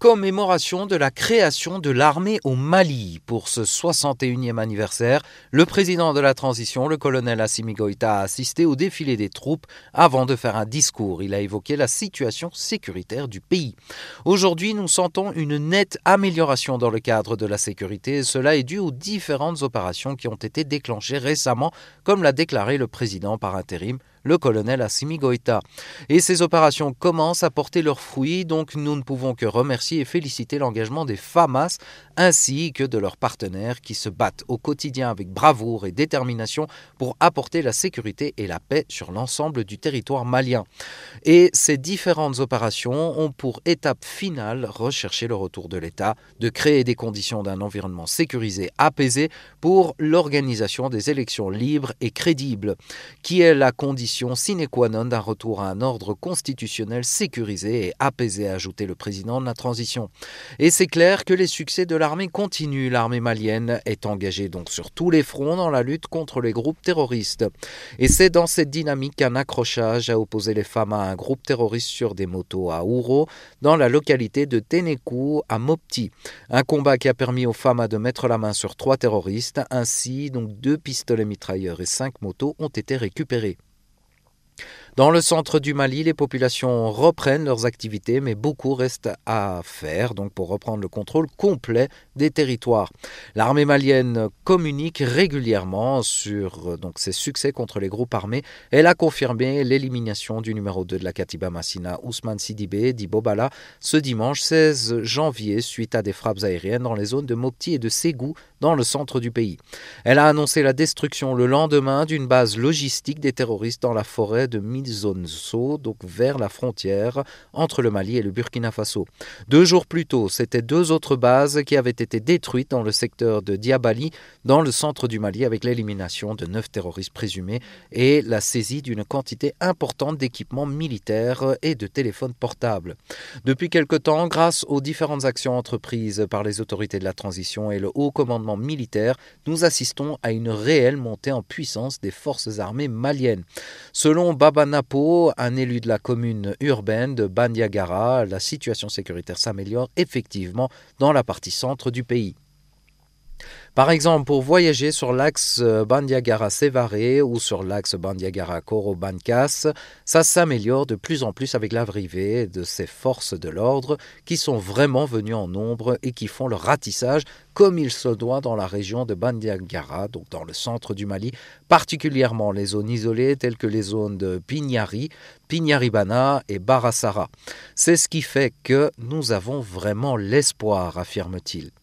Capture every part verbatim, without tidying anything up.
Commémoration de la création de l'armée au Mali. Pour ce soixante et unième anniversaire, le président de la transition, le colonel Assimi Goïta, a assisté au défilé des troupes avant de faire un discours. Il a évoqué la situation sécuritaire du pays. Aujourd'hui, nous sentons une nette amélioration dans le cadre de la sécurité et cela est dû aux différentes opérations qui ont été déclenchées récemment, comme l'a déclaré le président par intérim, le colonel Assimi Goïta. Et ces opérations commencent à porter leurs fruits, donc nous ne pouvons que remercier et féliciter l'engagement des FAMAS ainsi que de leurs partenaires qui se battent au quotidien avec bravoure et détermination pour apporter la sécurité et la paix sur l'ensemble du territoire malien. Et ces différentes opérations ont pour étape finale recherché le retour de l'État, de créer des conditions d'un environnement sécurisé, apaisé pour l'organisation des élections libres et crédibles, qui est la condition sine qua non d'un retour à un ordre constitutionnel sécurisé et apaisé, a ajouté le président de la transition. Et c'est clair que les succès de l'armée continuent. L'armée malienne est engagée donc sur tous les fronts dans la lutte contre les groupes terroristes. Et c'est dans cette dynamique qu'un accrochage a opposé les femmes à un groupe terroriste sur des motos à Ouro, dans la localité de Ténékou à Mopti. Un combat qui a permis aux femmes de mettre la main sur trois terroristes. Ainsi, donc deux pistolets mitrailleurs et cinq motos ont été récupérés. Dans le centre du Mali, les populations reprennent leurs activités, mais beaucoup reste à faire donc pour reprendre le contrôle complet des territoires. L'armée malienne communique régulièrement sur donc, ses succès contre les groupes armés. Elle a confirmé l'élimination du numéro deux de la Katiba Massina, Ousmane Sidibé, dit Bobala, ce dimanche seize janvier, suite à des frappes aériennes dans les zones de Mopti et de Ségou, dans le centre du pays. Elle a annoncé la destruction le lendemain d'une base logistique des terroristes dans la forêt de Mizonso, donc vers la frontière entre le Mali et le Burkina Faso. Deux jours plus tôt, c'était deux autres bases qui avaient été détruites dans le secteur de Diabali, dans le centre du Mali, avec l'élimination de neuf terroristes présumés et la saisie d'une quantité importante d'équipements militaires et de téléphones portables. Depuis quelque temps, grâce aux différentes actions entreprises par les autorités de la transition et le haut commandement militaire, nous assistons à une réelle montée en puissance des forces armées maliennes. Selon Baba Napo, un élu de la commune urbaine de Bandiagara, la situation sécuritaire s'améliore effectivement dans la partie centre du pays. Par exemple, pour voyager sur l'axe Bandiagara-Sévaré ou sur l'axe Bandiagara-Koro-Bankas, ça s'améliore de plus en plus avec l'arrivée de ces forces de l'ordre qui sont vraiment venues en nombre et qui font le ratissage comme il se doit dans la région de Bandiagara, donc dans le centre du Mali, particulièrement les zones isolées telles que les zones de Pignari, Pignaribana et Barassara. C'est ce qui fait que nous avons vraiment l'espoir, affirme-t-il.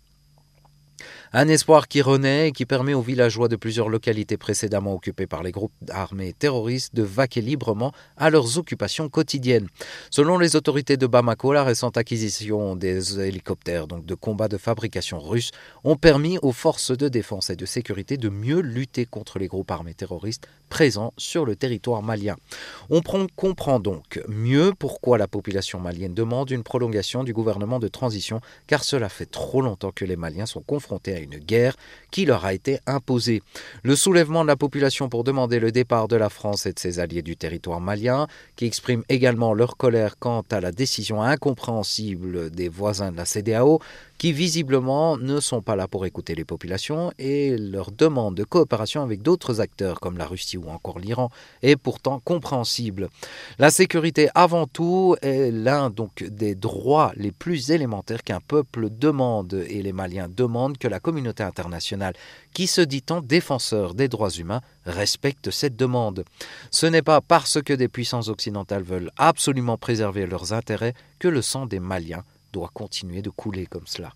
Un espoir qui renaît et qui permet aux villageois de plusieurs localités précédemment occupées par les groupes armés terroristes de vaquer librement à leurs occupations quotidiennes. Selon les autorités de Bamako, la récente acquisition des hélicoptères donc de combat de fabrication russe ont permis aux forces de défense et de sécurité de mieux lutter contre les groupes armés terroristes présents sur le territoire malien. On comprend donc mieux pourquoi la population malienne demande une prolongation du gouvernement de transition, car cela fait trop longtemps que les Maliens sont confrontés à une guerre qui leur a été imposée. Le soulèvement de la population pour demander le départ de la France et de ses alliés du territoire malien, qui expriment également leur colère quant à la décision incompréhensible des voisins de la C E D E A O, qui visiblement ne sont pas là pour écouter les populations, et leur demande de coopération avec d'autres acteurs comme la Russie ou encore l'Iran est pourtant compréhensible. La sécurité avant tout est l'un donc des droits les plus élémentaires qu'un peuple demande, et les Maliens demandent que la communauté internationale, qui se dit en défenseur des droits humains, respecte cette demande. Ce n'est pas parce que des puissances occidentales veulent absolument préserver leurs intérêts que le sang des Maliens doit continuer de couler comme cela.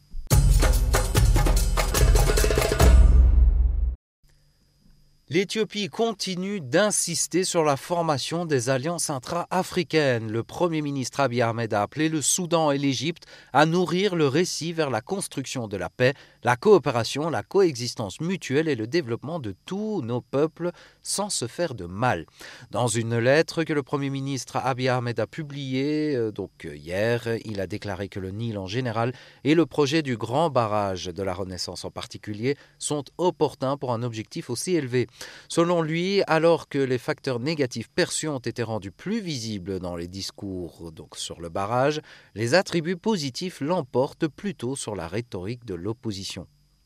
L'Éthiopie continue d'insister sur la formation des alliances intra-africaines. Le Premier ministre Abiy Ahmed a appelé le Soudan et l'Égypte à nourrir le récit vers la construction de la paix la coopération, la coexistence mutuelle et le développement de tous nos peuples sans se faire de mal. Dans une lettre que le Premier ministre Abiy Ahmed a publiée euh, donc hier, il a déclaré que le Nil en général et le projet du grand barrage de la Renaissance en particulier sont opportuns pour un objectif aussi élevé. Selon lui, alors que les facteurs négatifs perçus ont été rendus plus visibles dans les discours donc sur le barrage, les attributs positifs l'emportent plutôt sur la rhétorique de l'opposition.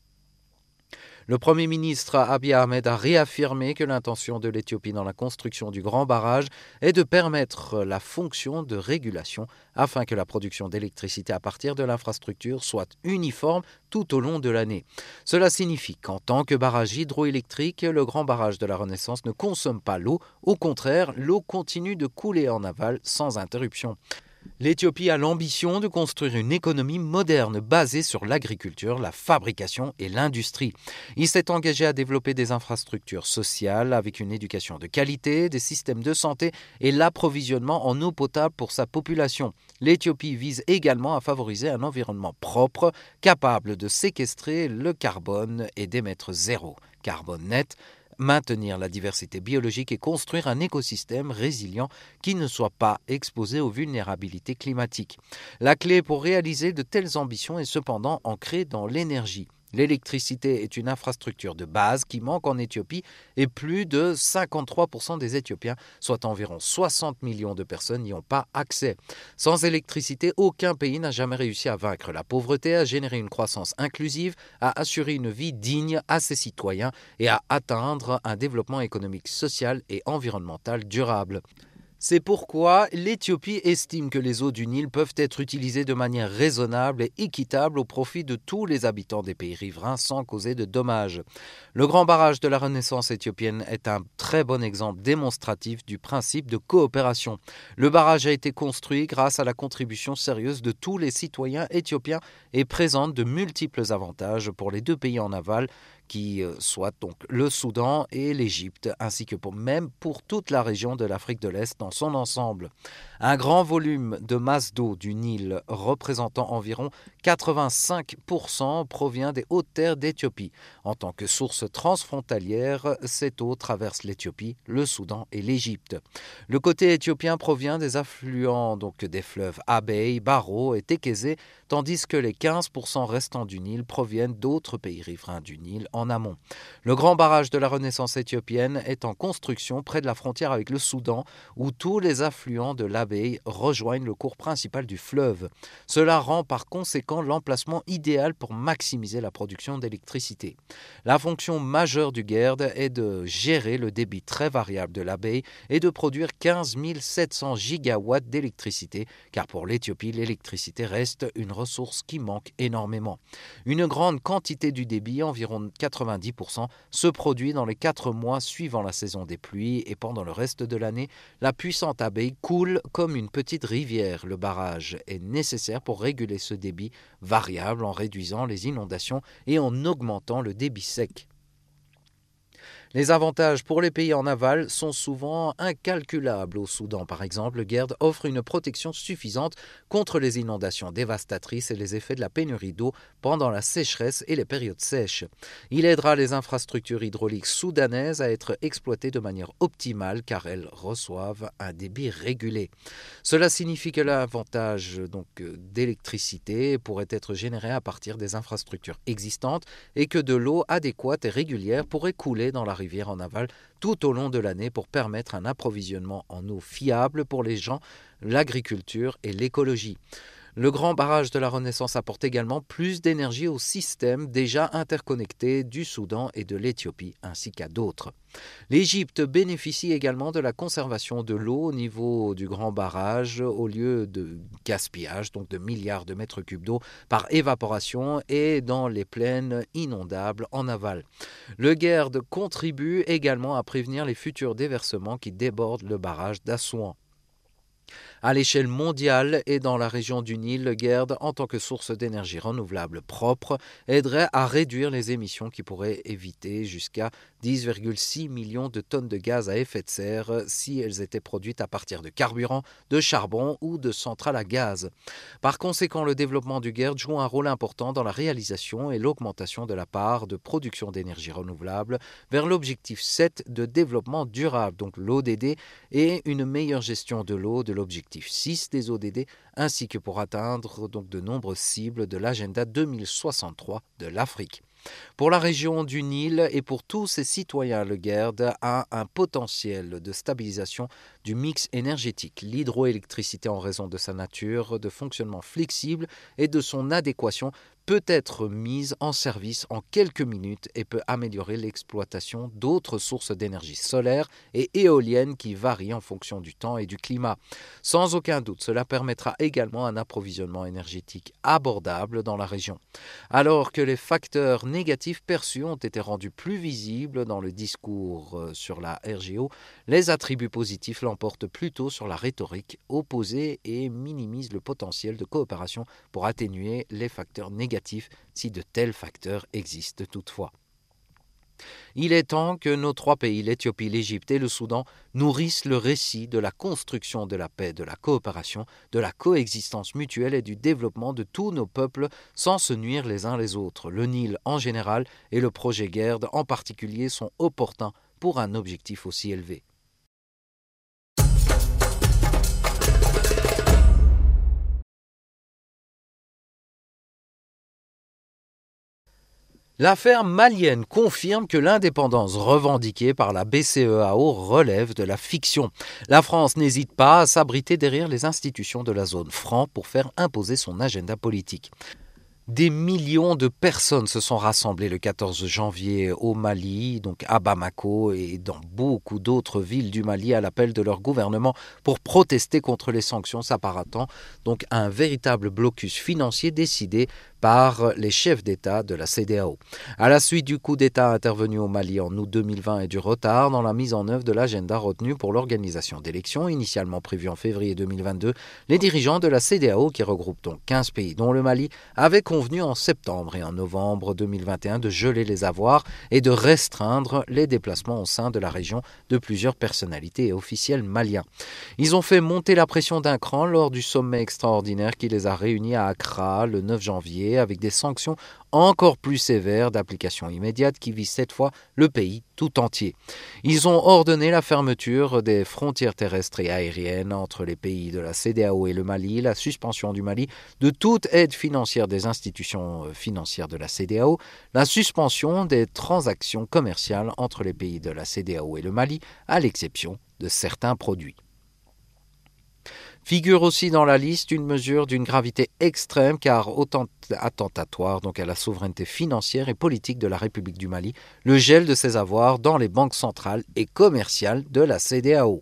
Le Premier ministre Abiy Ahmed a réaffirmé que l'intention de l'Éthiopie dans la construction du grand barrage est de permettre la fonction de régulation afin que la production d'électricité à partir de l'infrastructure soit uniforme tout au long de l'année. Cela signifie qu'en tant que barrage hydroélectrique, le grand barrage de la Renaissance ne consomme pas l'eau. Au contraire, l'eau continue de couler en aval sans interruption. L'Éthiopie a l'ambition de construire une économie moderne basée sur l'agriculture, la fabrication et l'industrie. Il s'est engagé à développer des infrastructures sociales avec une éducation de qualité, des systèmes de santé et l'approvisionnement en eau potable pour sa population. L'Éthiopie vise également à favoriser un environnement propre, capable de séquestrer le carbone et d'émettre zéro carbone net, maintenir la diversité biologique et construire un écosystème résilient qui ne soit pas exposé aux vulnérabilités climatiques. La clé pour réaliser de telles ambitions est cependant ancrée dans l'énergie. L'électricité est une infrastructure de base qui manque en Éthiopie et plus de cinquante-trois pour cent des Éthiopiens, soit environ soixante millions de personnes, n'y ont pas accès. Sans électricité, aucun pays n'a jamais réussi à vaincre la pauvreté, à générer une croissance inclusive, à assurer une vie digne à ses citoyens et à atteindre un développement économique, social et environnemental durable. C'est pourquoi l'Éthiopie estime que les eaux du Nil peuvent être utilisées de manière raisonnable et équitable au profit de tous les habitants des pays riverains sans causer de dommages. Le grand barrage de la Renaissance éthiopienne est un très bon exemple démonstratif du principe de coopération. Le barrage a été construit grâce à la contribution sérieuse de tous les citoyens éthiopiens et présente de multiples avantages pour les deux pays en aval, qui soient donc le Soudan et l'Égypte, ainsi que pour, même pour toute la région de l'Afrique de l'Est dans son ensemble. Un grand volume de masse d'eau du Nil, représentant environ quatre-vingt-cinq pour cent, provient des hautes terres d'Éthiopie. En tant que source transfrontalière, cette eau traverse l'Éthiopie, le Soudan et l'Égypte. Le côté éthiopien provient des affluents donc des fleuves Abeille, Barrow et Tekeze, tandis que les quinze pour cent restants du Nil proviennent d'autres pays riverains du Nil en amont. Le grand barrage de la Renaissance éthiopienne est en construction près de la frontière avec le Soudan, où tous les affluents de l'Abeille rejoignent le cours principal du fleuve. Cela rend par conséquent l'emplacement idéal pour maximiser la production d'électricité. La fonction majeure du Gerd est de gérer le débit très variable de l'Abeille et de produire quinze mille sept cents gigawatts d'électricité, car pour l'Éthiopie, l'électricité reste une ressource qui manque énormément. Une grande quantité du débit, environ quatre-vingt-dix pour cent, se produit dans les quatre mois suivant la saison des pluies et pendant le reste de l'année, la puissante Abeille coule comme une petite rivière. Le barrage est nécessaire pour réguler ce débit variable en réduisant les inondations et en augmentant le débit sec. Les avantages pour les pays en aval sont souvent incalculables. Au Soudan, par exemple, le Gerd offre une protection suffisante contre les inondations dévastatrices et les effets de la pénurie d'eau pendant la sécheresse et les périodes sèches. Il aidera les infrastructures hydrauliques soudanaises à être exploitées de manière optimale car elles reçoivent un débit régulé. Cela signifie que l'avantage donc, d'électricité pourrait être généré à partir des infrastructures existantes et que de l'eau adéquate et régulière pourrait couler dans la rivière en aval tout au long de l'année pour permettre un approvisionnement en eau fiable pour les gens, l'agriculture et l'écologie. Le grand barrage de la Renaissance apporte également plus d'énergie au système déjà interconnecté du Soudan et de l'Éthiopie, ainsi qu'à d'autres. L'Égypte bénéficie également de la conservation de l'eau au niveau du grand barrage au lieu de gaspillage, donc de milliards de mètres cubes d'eau par évaporation et dans les plaines inondables en aval. Le Gerd contribue également à prévenir les futurs déversements qui débordent le barrage d'Assouan. À l'échelle mondiale et dans la région du Nil, le GERD, en tant que source d'énergie renouvelable propre, aiderait à réduire les émissions qui pourraient éviter jusqu'à dix virgule six millions de tonnes de gaz à effet de serre si elles étaient produites à partir de carburant, de charbon ou de centrales à gaz. Par conséquent, le développement du GERD joue un rôle important dans la réalisation et l'augmentation de la part de production d'énergie renouvelable vers l'objectif sept de développement durable, donc l'O D D, et une meilleure gestion de l'eau de l'objectif six des O D D, ainsi que pour atteindre donc de nombreuses cibles de l'agenda deux mille soixante-trois de l'Afrique. Pour la région du Nil et pour tous ses citoyens, le GERD a un potentiel de stabilisation du mix énergétique. L'hydroélectricité, en raison de sa nature de fonctionnement flexible et de son adéquation, peut être mise en service en quelques minutes et peut améliorer l'exploitation d'autres sources d'énergie solaire et éolienne qui varient en fonction du temps et du climat. Sans aucun doute, cela permettra également un approvisionnement énergétique abordable dans la région. Alors que les facteurs négatifs perçus ont été rendus plus visibles dans le discours sur la R G O, les attributs positifs l'emportent plutôt sur la rhétorique opposée et minimisent le potentiel de coopération pour atténuer les facteurs négatifs si de tels facteurs existent toutefois. Il est temps que nos trois pays, l'Éthiopie, l'Égypte et le Soudan, nourrissent le récit de la construction de la paix, de la coopération, de la coexistence mutuelle et du développement de tous nos peuples sans se nuire les uns les autres. Le Nil en général et le projet GERD en particulier sont opportuns pour un objectif aussi élevé. L'affaire malienne confirme que l'indépendance revendiquée par la B C E A O relève de la fiction. La France n'hésite pas à s'abriter derrière les institutions de la zone franc pour faire imposer son agenda politique. Des millions de personnes se sont rassemblées le quatorze janvier au Mali, donc à Bamako et dans beaucoup d'autres villes du Mali à l'appel de leur gouvernement pour protester contre les sanctions s'apparentant donc à un véritable blocus financier décidé par les chefs d'État de la C D A O. À la suite du coup d'État intervenu au Mali en août deux mille vingt et du retard dans la mise en œuvre de l'agenda retenu pour l'organisation d'élections initialement prévues en février deux mille vingt-deux, les dirigeants de la C D A O, qui regroupe donc quinze pays dont le Mali, avaient convenu en septembre et en novembre deux mille vingt et un de geler les avoirs et de restreindre les déplacements au sein de la région de plusieurs personnalités et officiels maliens. Ils ont fait monter la pression d'un cran lors du sommet extraordinaire qui les a réunis à Accra le neuf janvier avec des sanctions encore plus sévères d'application immédiate qui visent cette fois le pays tout entier. Ils ont ordonné la fermeture des frontières terrestres et aériennes entre les pays de la C D A O et le Mali, la suspension du Mali de toute aide financière des institutions financières de la C D A O, la suspension des transactions commerciales entre les pays de la C D A O et le Mali, à l'exception de certains produits. Figure aussi dans la liste une mesure d'une gravité extrême car autant attentatoire donc à la souveraineté financière et politique de la République du Mali, le gel de ses avoirs dans les banques centrales et commerciales de la C D A O.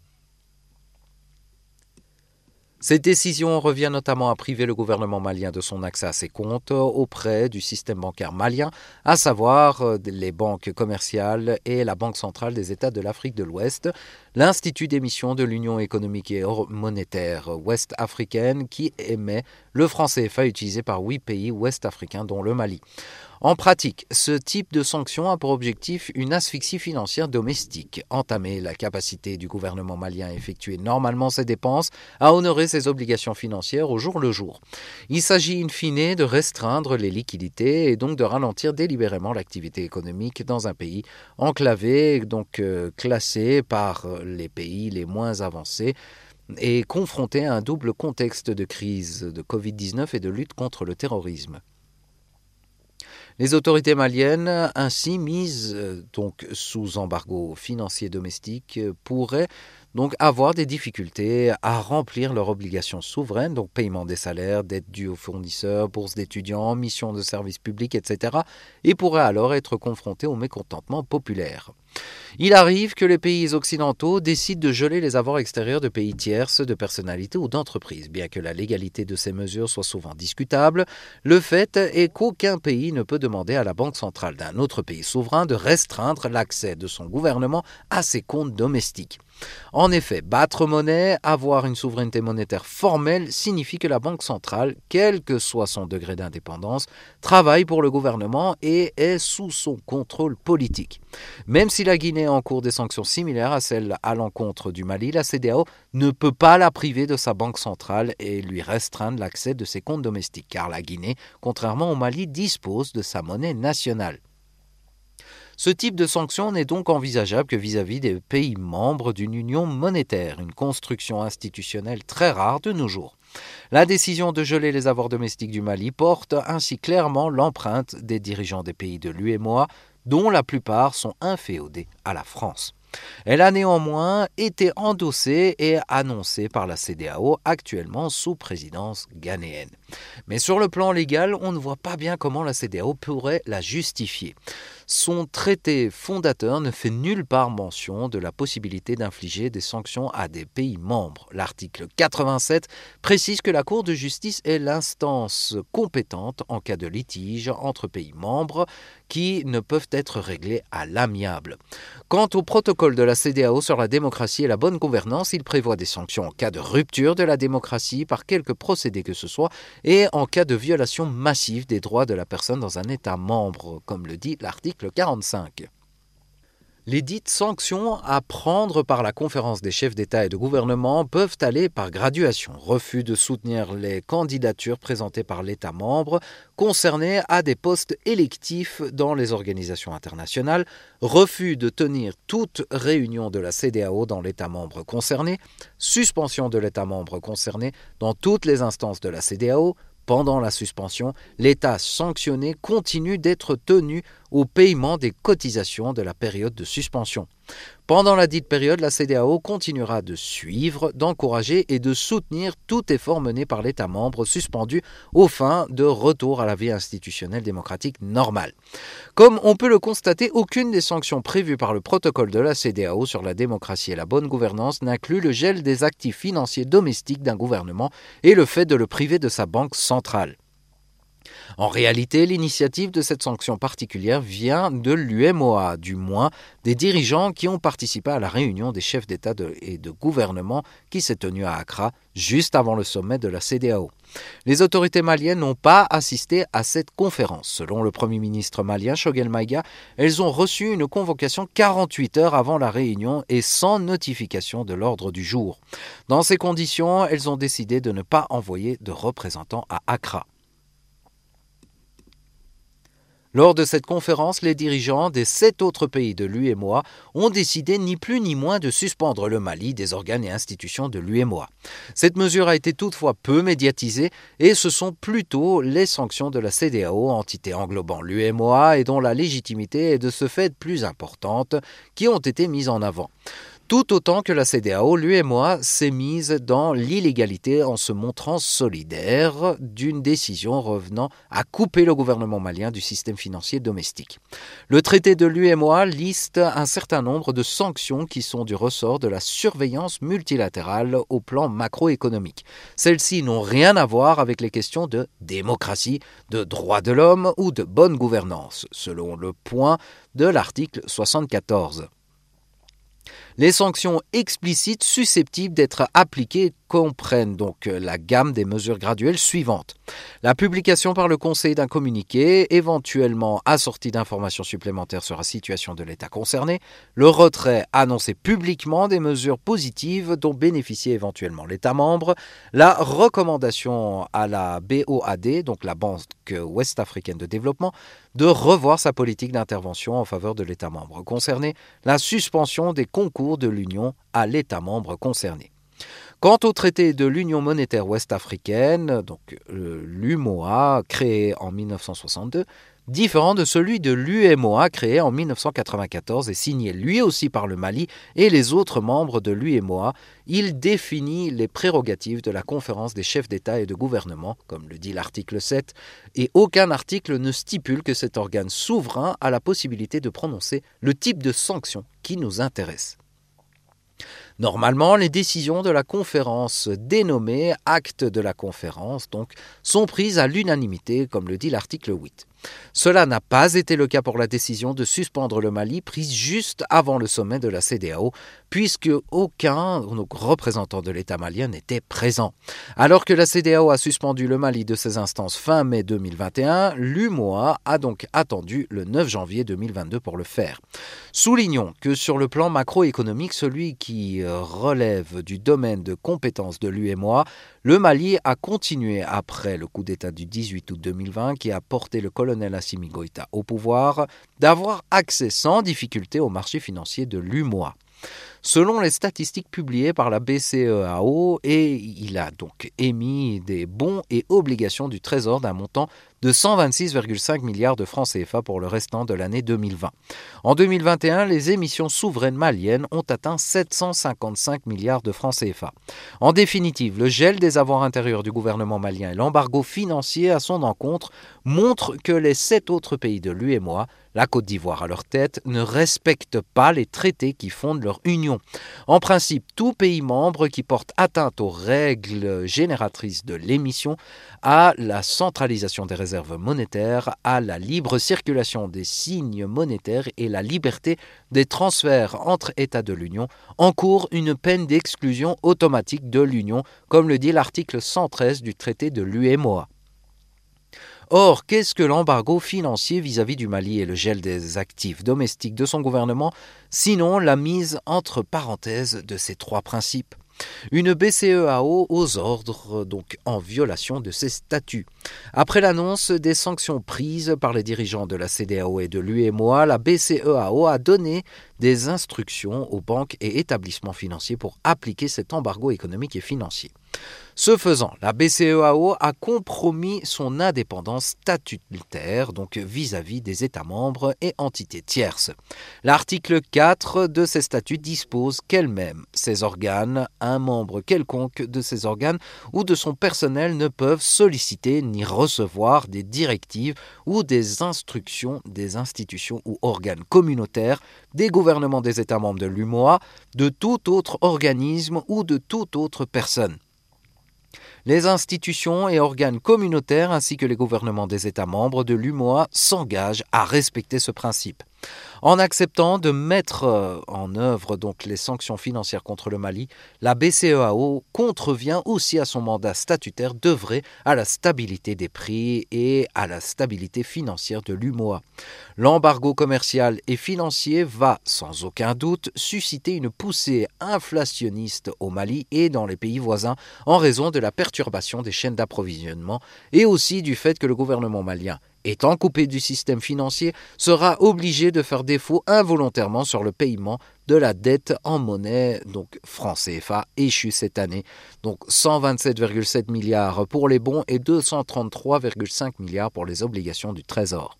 Cette décision revient notamment à priver le gouvernement malien de son accès à ses comptes auprès du système bancaire malien, à savoir les banques commerciales et la Banque centrale des États de l'Afrique de l'Ouest, l'Institut d'émission de l'Union économique et monétaire ouest-africaine qui émet le franc C F A utilisé par huit pays ouest-africains dont le Mali. En pratique, ce type de sanction a pour objectif une asphyxie financière domestique, entamer la capacité du gouvernement malien à effectuer normalement ses dépenses, à honorer ses obligations financières au jour le jour. Il s'agit in fine de restreindre les liquidités et donc de ralentir délibérément l'activité économique dans un pays enclavé, donc euh, classé par les pays les moins avancés, et confronté à un double contexte de crise de covid dix-neuf et de lutte contre le terrorisme. Les autorités maliennes, ainsi mises donc sous embargo financier domestique, pourraient donc avoir des difficultés à remplir leurs obligations souveraines, donc paiement des salaires, dettes dues aux fournisseurs, bourses d'étudiants, missions de services publics, et cetera, et pourraient alors être confrontés au mécontentement populaire. Il arrive que les pays occidentaux décident de geler les avoirs extérieurs de pays tierces, de personnalités ou d'entreprises. Bien que la légalité de ces mesures soit souvent discutable, le fait est qu'aucun pays ne peut demander à la Banque centrale d'un autre pays souverain de restreindre l'accès de son gouvernement à ses comptes domestiques. En effet, battre monnaie, avoir une souveraineté monétaire formelle signifie que la Banque centrale, quel que soit son degré d'indépendance, travaille pour le gouvernement et est sous son contrôle politique. Même si la Guinée encourt des sanctions similaires à celles à l'encontre du Mali, la C E D E A O ne peut pas la priver de sa banque centrale et lui restreindre l'accès de ses comptes domestiques, car la Guinée, contrairement au Mali, dispose de sa monnaie nationale. Ce type de sanction n'est donc envisageable que vis-à-vis des pays membres d'une union monétaire, une construction institutionnelle très rare de nos jours. La décision de geler les avoirs domestiques du Mali porte ainsi clairement l'empreinte des dirigeants des pays de l'U E M O A, dont la plupart sont inféodés à la France. Elle a néanmoins été endossée et annoncée par la C E D E A O, actuellement sous présidence ghanéenne. Mais sur le plan légal, on ne voit pas bien comment la C E D E A O pourrait la justifier. Son traité fondateur ne fait nulle part mention de la possibilité d'infliger des sanctions à des pays membres. L'article quatre-vingt-sept précise que la Cour de justice est l'instance compétente en cas de litige entre pays membres qui ne peuvent être réglés à l'amiable. Quant au protocole de la C E D E A O sur la démocratie et la bonne gouvernance, il prévoit des sanctions en cas de rupture de la démocratie par quelque procédé que ce soit et en cas de violation massive des droits de la personne dans un État membre, comme le dit l'article quarante-cinq. Les dites sanctions à prendre par la conférence des chefs d'État et de gouvernement peuvent aller par graduation. Refus de soutenir les candidatures présentées par l'État membre concerné à des postes électifs dans les organisations internationales, refus de tenir toute réunion de la C E D E A O dans l'État membre concerné, suspension de l'État membre concerné dans toutes les instances de la C E D E A O. Pendant la suspension, l'État sanctionné continue d'être tenu au paiement des cotisations de la période de suspension. Pendant la dite période, la C E D E A O continuera de suivre, d'encourager et de soutenir tout effort mené par l'État membre suspendu aux fins de retour à la vie institutionnelle démocratique normale. Comme on peut le constater, aucune des sanctions prévues par le protocole de la C E D E A O sur la démocratie et la bonne gouvernance n'inclut le gel des actifs financiers domestiques d'un gouvernement et le fait de le priver de sa banque centrale. En réalité, l'initiative de cette sanction particulière vient de l'U E M O A, du moins des dirigeants qui ont participé à la réunion des chefs d'État et de gouvernement qui s'est tenue à Accra juste avant le sommet de la C E D E A O. Les autorités maliennes n'ont pas assisté à cette conférence. Selon le Premier ministre malien Choguel Maïga, elles ont reçu une convocation quarante-huit heures avant la réunion et sans notification de l'ordre du jour. Dans ces conditions, elles ont décidé de ne pas envoyer de représentants à Accra. Lors de cette conférence, les dirigeants des sept autres pays de l'U E M O A ont décidé ni plus ni moins de suspendre le Mali des organes et institutions de l'U E M O A. Cette mesure a été toutefois peu médiatisée et ce sont plutôt les sanctions de la C E D E A O, entité englobant l'U E M O A et dont la légitimité est de ce fait plus importante, qui ont été mises en avant. Tout autant que la C E D E A O, l'U E M O A s'est mise dans l'illégalité en se montrant solidaire d'une décision revenant à couper le gouvernement malien du système financier domestique. Le traité de l'U E M O A liste un certain nombre de sanctions qui sont du ressort de la surveillance multilatérale au plan macroéconomique. Celles-ci n'ont rien à voir avec les questions de démocratie, de droits de l'homme ou de bonne gouvernance, selon le point de l'article soixante-quatorze. Les sanctions explicites susceptibles d'être appliquées comprennent donc la gamme des mesures graduelles suivantes. La publication par le Conseil d'un communiqué, éventuellement assorti d'informations supplémentaires sur la situation de l'État concerné, le retrait annoncé publiquement des mesures positives dont bénéficiait éventuellement l'État membre, la recommandation à la B O A D, donc la Banque ouest-africaine de développement, de revoir sa politique d'intervention en faveur de l'État membre concerné, la suspension des concours de l'Union à l'État membre concerné. Quant au traité de l'Union monétaire ouest-africaine, donc l'U M O A, créé en mille neuf cent soixante-deux, différent de celui de l'U M O A créé en mille neuf cent quatre-vingt-quatorze et signé lui aussi par le Mali et les autres membres de l'U M O A, il définit les prérogatives de la conférence des chefs d'État et de gouvernement, comme le dit l'article sept, et aucun article ne stipule que cet organe souverain a la possibilité de prononcer le type de sanctions qui nous intéresse. Normalement, les décisions de la conférence dénommées actes de la conférence donc, sont prises à l'unanimité, comme le dit l'article huit. Cela n'a pas été le cas pour la décision de suspendre le Mali prise juste avant le sommet de la C E D E A O, puisque aucun représentant de l'État malien n'était présent. Alors que la C E D E A O a suspendu le Mali de ses instances fin mai deux mille vingt et un, l'U M O A a donc attendu le neuf janvier deux mille vingt-deux pour le faire. Soulignons que sur le plan macroéconomique, celui qui relève du domaine de compétences de l'U M O A, le Mali a continué après le coup d'État du dix-huit août deux mille vingt qui a porté le colonel Assimi Goïta au pouvoir, d'avoir accès sans difficulté au marché financier de l'U M O A. Selon les statistiques publiées par la B C E A O, et il a donc émis des bons et obligations du Trésor d'un montant de cent vingt-six virgule cinq milliards de francs C F A pour le restant de l'année deux mille vingt. En deux mille vingt et un, les émissions souveraines maliennes ont atteint sept cent cinquante-cinq milliards de francs C F A. En définitive, le gel des avoirs intérieurs du gouvernement malien et l'embargo financier à son encontre montrent que les sept autres pays de l'U M O A, la Côte d'Ivoire à leur tête, ne respectent pas les traités qui fondent leur union. En principe, tout pays membre qui porte atteinte aux règles génératrices de l'émission, à la centralisation des réserves monétaires, à la libre circulation des signes monétaires et la liberté des transferts entre États de l'Union, encourt une peine d'exclusion automatique de l'Union, comme le dit l'article cent treize du traité de l'U M O A. Or, qu'est-ce que l'embargo financier vis-à-vis du Mali et le gel des actifs domestiques de son gouvernement, sinon la mise entre parenthèses de ces trois principes ? Une B C E A O aux ordres, donc en violation de ses statuts. Après l'annonce des sanctions prises par les dirigeants de la C E D E A O et de l'U M O A, la B C E A O a donné des instructions aux banques et établissements financiers pour appliquer cet embargo économique et financier. Ce faisant, la B C E A O a compromis son indépendance statutaire, donc vis-à-vis des États membres et entités tierces. L'article quatre de ces statuts dispose qu'elle-même, ses organes, un membre quelconque de ses organes ou de son personnel ne peuvent solliciter ni recevoir des directives ou des instructions des institutions ou organes communautaires, des gouvernements des États membres de l'U M O A, de tout autre organisme ou de toute autre personne. Les institutions et organes communautaires ainsi que les gouvernements des États membres de l'U M O A s'engagent à respecter ce principe. En acceptant de mettre en œuvre donc les sanctions financières contre le Mali, la B C E A O contrevient aussi à son mandat statutaire d'œuvrer à la stabilité des prix et à la stabilité financière de l'U M O A. L'embargo commercial et financier va, sans aucun doute, susciter une poussée inflationniste au Mali et dans les pays voisins en raison de la perturbation des chaînes d'approvisionnement et aussi du fait que le gouvernement malien, étant coupé du système financier, sera obligé de faire défaut involontairement sur le paiement de la dette en monnaie, donc franc C F A, échue cette année. Donc cent vingt-sept virgule sept milliards pour les bons et deux cent trente-trois virgule cinq milliards pour les obligations du Trésor.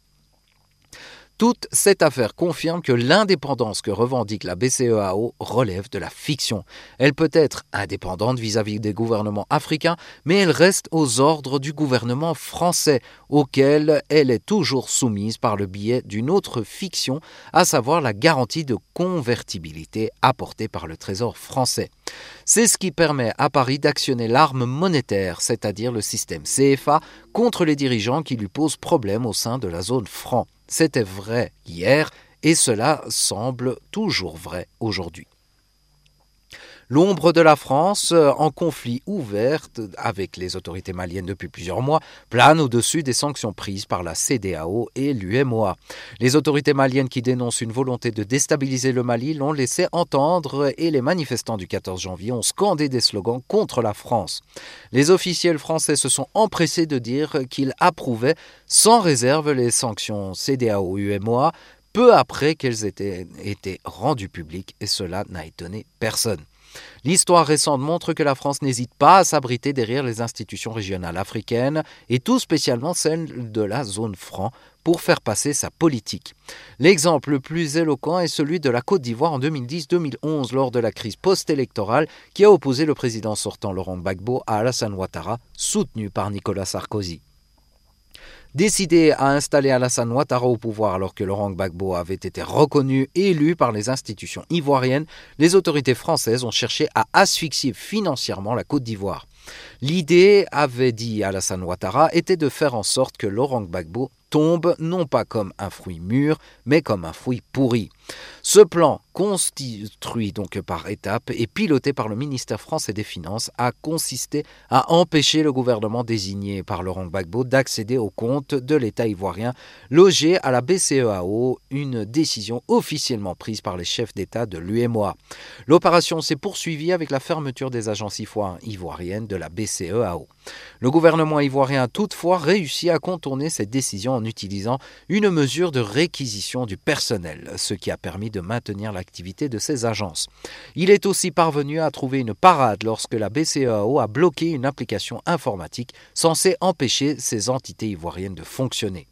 Toute cette affaire confirme que l'indépendance que revendique la B C E A O relève de la fiction. Elle peut être indépendante vis-à-vis des gouvernements africains, mais elle reste aux ordres du gouvernement français, auquel elle est toujours soumise par le biais d'une autre fiction, à savoir la garantie de convertibilité apportée par le Trésor français. C'est ce qui permet à Paris d'actionner l'arme monétaire, c'est-à-dire le système C F A, contre les dirigeants qui lui posent problème au sein de la zone franc. C'était vrai hier et cela semble toujours vrai aujourd'hui. L'ombre de la France, en conflit ouvert avec les autorités maliennes depuis plusieurs mois, plane au-dessus des sanctions prises par la C E D E A O et l'U M O A. Les autorités maliennes qui dénoncent une volonté de déstabiliser le Mali l'ont laissé entendre et les manifestants du quatorze janvier ont scandé des slogans contre la France. Les officiels français se sont empressés de dire qu'ils approuvaient sans réserve les sanctions C E D E A O-U M O A peu après qu'elles aient été rendues publiques et cela n'a étonné personne. L'histoire récente montre que la France n'hésite pas à s'abriter derrière les institutions régionales africaines et tout spécialement celles de la zone franc pour faire passer sa politique. L'exemple le plus éloquent est celui de la Côte d'Ivoire en deux mille dix deux mille onze lors de la crise post-électorale qui a opposé le président sortant Laurent Gbagbo à Alassane Ouattara, soutenu par Nicolas Sarkozy. Décidé à installer Alassane Ouattara au pouvoir alors que Laurent Gbagbo avait été reconnu et élu par les institutions ivoiriennes, les autorités françaises ont cherché à asphyxier financièrement la Côte d'Ivoire. L'idée, avait dit Alassane Ouattara, était de faire en sorte que Laurent Gbagbo tombe non pas comme un fruit mûr, mais comme un fruit pourri. Ce plan, construit donc par étapes et piloté par le ministère français des Finances, a consisté à empêcher le gouvernement désigné par Laurent Gbagbo d'accéder aux comptes de l'État ivoirien logé à la B C E A O, une décision officiellement prise par les chefs d'État de l'U E M O A. L'opération s'est poursuivie avec la fermeture des agences ivoiriennes de la B C E A O. Le gouvernement ivoirien a toutefois réussi à contourner cette décision en utilisant une mesure de réquisition du personnel, ce qui a permis de maintenir l'activité de ces agences. Il est aussi parvenu à trouver une parade lorsque la B C E A O a bloqué une application informatique censée empêcher ces entités ivoiriennes de fonctionner.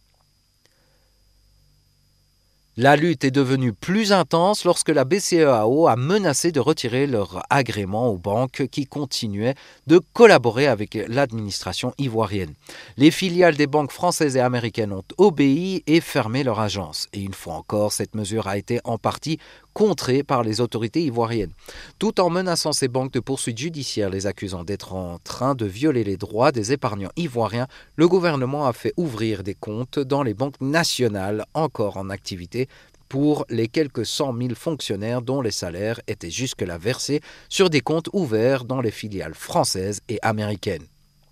La lutte est devenue plus intense lorsque la B C E A O a menacé de retirer leur agrément aux banques qui continuaient de collaborer avec l'administration ivoirienne. Les filiales des banques françaises et américaines ont obéi et fermé leur agence. Et une fois encore, cette mesure a été en partie contrée par les autorités ivoiriennes. Tout en menaçant ces banques de poursuites judiciaires, les accusant d'être en train de violer les droits des épargnants ivoiriens, le gouvernement a fait ouvrir des comptes dans les banques nationales encore en activité pour les quelques cent mille fonctionnaires dont les salaires étaient jusque-là versés sur des comptes ouverts dans les filiales françaises et américaines.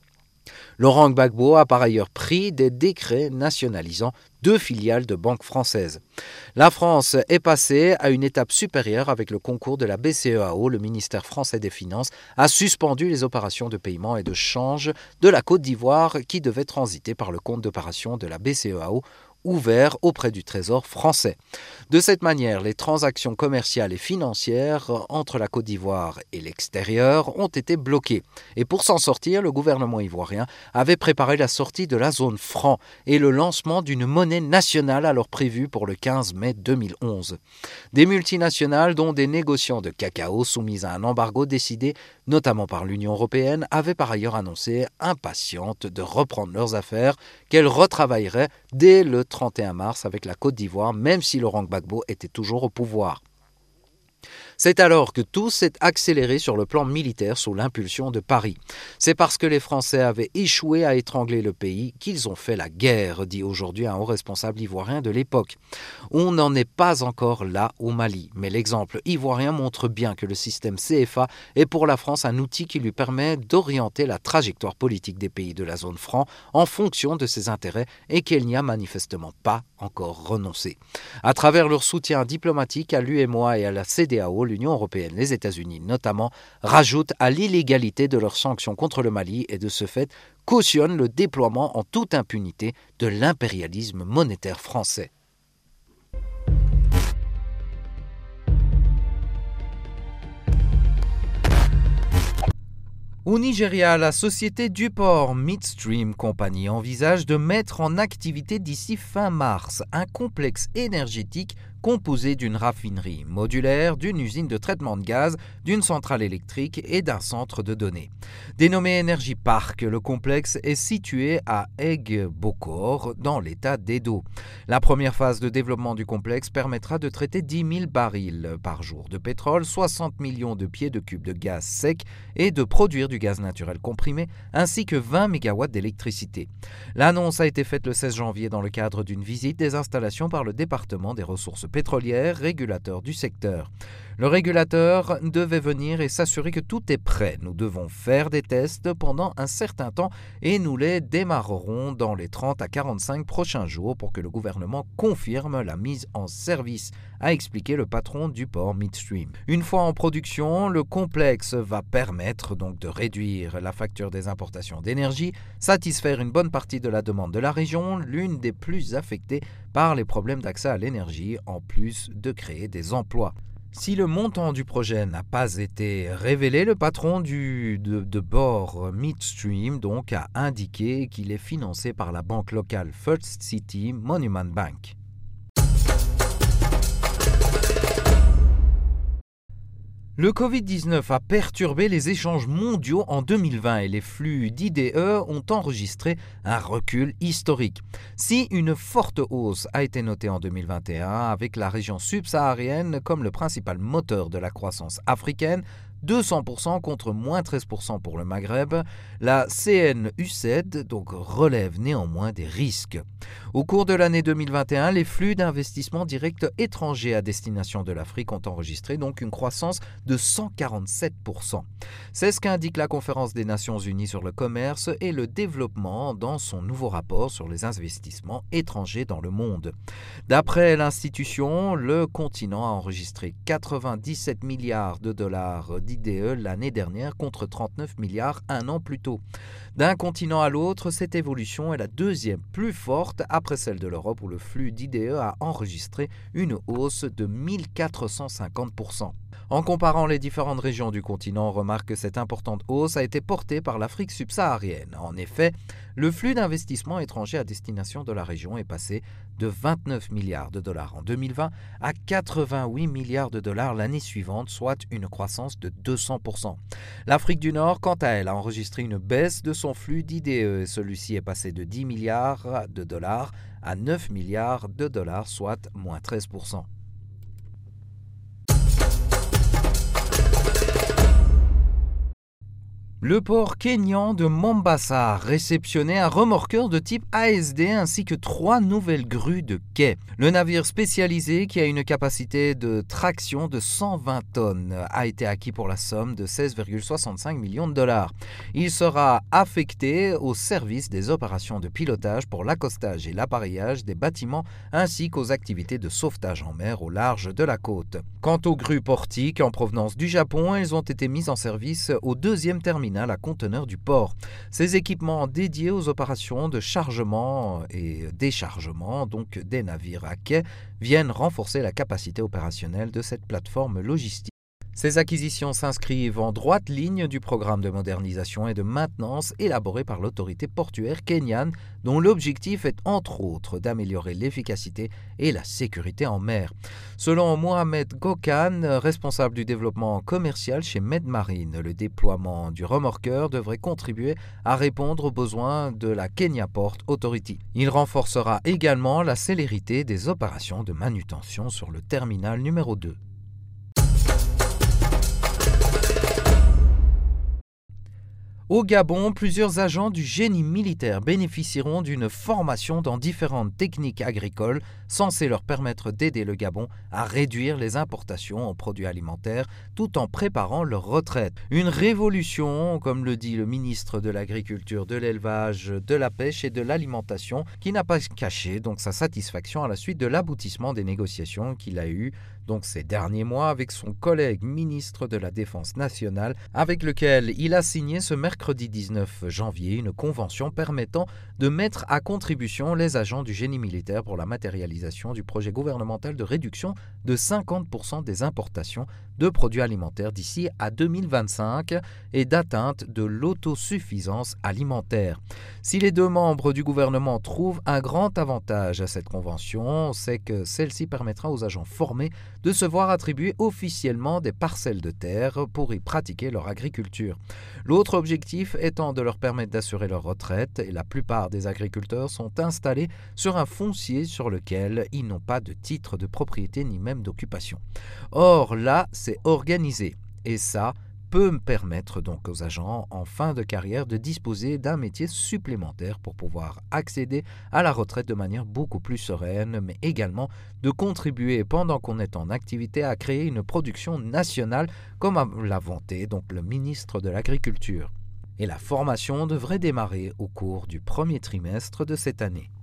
Laurent Gbagbo a par ailleurs pris des décrets nationalisant deux filiales de banques françaises. La France est passée à une étape supérieure avec le concours de la B C E A O. Le ministère français des Finances a suspendu les opérations de paiement et de change de la Côte d'Ivoire qui devaient transiter par le compte d'opération de la B C E A O ouvert auprès du Trésor français. De cette manière, les transactions commerciales et financières entre la Côte d'Ivoire et l'extérieur ont été bloquées. Et pour s'en sortir, le gouvernement ivoirien avait préparé la sortie de la zone franc et le lancement d'une monnaie nationale alors prévue pour le quinze mai deux mille onze. Des multinationales, dont des négociants de cacao soumis à un embargo décidé notamment par l'Union européenne, avaient par ailleurs annoncé, impatientes de reprendre leurs affaires, qu'elles retravailleraient dès le trente et un mars avec la Côte d'Ivoire, même si Laurent Gbagbo était toujours au pouvoir. C'est alors que tout s'est accéléré sur le plan militaire sous l'impulsion de Paris. C'est parce que les Français avaient échoué à étrangler le pays qu'ils ont fait la guerre, dit aujourd'hui un haut responsable ivoirien de l'époque. On n'en est pas encore là au Mali, mais l'exemple ivoirien montre bien que le système C F A est pour la France un outil qui lui permet d'orienter la trajectoire politique des pays de la zone franc en fonction de ses intérêts et qu'elle n'y a manifestement pas encore renoncé. À travers leur soutien diplomatique à l'U E M O A et à la C E D E A O, l'Union européenne, les États-Unis notamment, rajoutent à l'illégalité de leurs sanctions contre le Mali et de ce fait cautionnent le déploiement en toute impunité de l'impérialisme monétaire français. Au Nigeria, la société Duport Midstream Company envisage de mettre en activité d'ici fin mars un complexe énergétique composé d'une raffinerie modulaire, d'une usine de traitement de gaz, d'une centrale électrique et d'un centre de données. Dénommé Energy Park, le complexe est situé à Egbokor, dans l'état d'Edo. La première phase de développement du complexe permettra de traiter dix mille barils par jour de pétrole, soixante millions de pieds de cubes de gaz sec et de produire du gaz naturel comprimé, ainsi que vingt mégawatts d'électricité. L'annonce a été faite le seize janvier dans le cadre d'une visite des installations par le département des ressources pétrolière, régulateur du secteur. Le régulateur devait venir et s'assurer que tout est prêt. Nous devons faire des tests pendant un certain temps et nous les démarrerons dans les trente à quarante-cinq prochains jours pour que le gouvernement confirme la mise en service, a expliqué le patron du port Midstream. Une fois en production, le complexe va permettre donc de réduire la facture des importations d'énergie, satisfaire une bonne partie de la demande de la région, l'une des plus affectées par les problèmes d'accès à l'énergie, en plus de créer des emplois. Si le montant du projet n'a pas été révélé, le patron du, de, de bord Midstream donc a indiqué qu'il est financé par la banque locale First City Monument Bank. Le covid dix-neuf a perturbé les échanges mondiaux en deux mille vingt et les flux d'I D E ont enregistré un recul historique. Si une forte hausse a été notée en deux mille vingt et un avec la région subsaharienne comme le principal moteur de la croissance africaine, deux cents pour cent contre moins treize pour cent pour le Maghreb. La C N U C E D donc relève néanmoins des risques. Au cours de l'année deux mille vingt et un, les flux d'investissements directs étrangers à destination de l'Afrique ont enregistré donc une croissance de cent quarante-sept pour cent. C'est ce qu'indique la Conférence des Nations Unies sur le commerce et le développement dans son nouveau rapport sur les investissements étrangers dans le monde. D'après l'institution, le continent a enregistré quatre-vingt-dix-sept milliards de dollars d'I D E l'année dernière contre trente-neuf milliards un an plus tôt. D'un continent à l'autre, cette évolution est la deuxième plus forte après celle de l'Europe où le flux d'I D E a enregistré une hausse de mille quatre cent cinquante pour cent. En comparant les différentes régions du continent, on remarque que cette importante hausse a été portée par l'Afrique subsaharienne. En effet, le flux d'investissements étrangers à destination de la région est passé de vingt-neuf milliards de dollars en deux mille vingt à quatre-vingt-huit milliards de dollars l'année suivante, soit une croissance de deux cents pour cent. L'Afrique du Nord, quant à elle, a enregistré une baisse de son flux d'I D E. Celui-ci est passé de dix milliards de dollars à neuf milliards de dollars, soit moins treize pour cent. Le port kényan de Mombasa réceptionnait un remorqueur de type A S D ainsi que trois nouvelles grues de quai. Le navire spécialisé, qui a une capacité de traction de cent vingt tonnes, a été acquis pour la somme de seize virgule soixante-cinq millions de dollars. Il sera affecté au service des opérations de pilotage pour l'accostage et l'appareillage des bâtiments ainsi qu'aux activités de sauvetage en mer au large de la côte. Quant aux grues portiques en provenance du Japon, elles ont été mises en service au deuxième terminal à conteneur du port. Ces équipements dédiés aux opérations de chargement et déchargement donc des navires à quai viennent renforcer la capacité opérationnelle de cette plateforme logistique. Ces acquisitions s'inscrivent en droite ligne du programme de modernisation et de maintenance élaboré par l'autorité portuaire kenyane, dont l'objectif est entre autres d'améliorer l'efficacité et la sécurité en mer. Selon Mohamed Gokhan, responsable du développement commercial chez Medmarine, le déploiement du remorqueur devrait contribuer à répondre aux besoins de la Kenya Port Authority. Il renforcera également la célérité des opérations de manutention sur le terminal numéro deux. Au Gabon, plusieurs agents du génie militaire bénéficieront d'une formation dans différentes techniques agricoles censées leur permettre d'aider le Gabon à réduire les importations en produits alimentaires tout en préparant leur retraite. Une révolution, comme le dit le ministre de l'Agriculture, de l'Élevage, de la Pêche et de l'Alimentation, qui n'a pas caché donc sa satisfaction à la suite de l'aboutissement des négociations qu'il a eues donc ces derniers mois avec son collègue ministre de la Défense nationale, avec lequel il a signé ce mercredi dix-neuf janvier une convention permettant de mettre à contribution les agents du génie militaire pour la matérialisation du projet gouvernemental de réduction de cinquante pour cent des importations de produits alimentaires d'ici à deux mille vingt-cinq et d'atteinte de l'autosuffisance alimentaire. Si les deux membres du gouvernement trouvent un grand avantage à cette convention, c'est que celle-ci permettra aux agents formés de se voir attribuer officiellement des parcelles de terre pour y pratiquer leur agriculture. L'autre objectif étant de leur permettre d'assurer leur retraite, et la plupart des agriculteurs sont installés sur un foncier sur lequel ils n'ont pas de titre de propriété ni même d'occupation. Or là, c'est organisé, et ça peut me permettre donc aux agents en fin de carrière de disposer d'un métier supplémentaire pour pouvoir accéder à la retraite de manière beaucoup plus sereine, mais également de contribuer pendant qu'on est en activité à créer une production nationale comme l'a vanté donc le ministre de l'Agriculture. Et la formation devrait démarrer au cours du premier trimestre de cette année.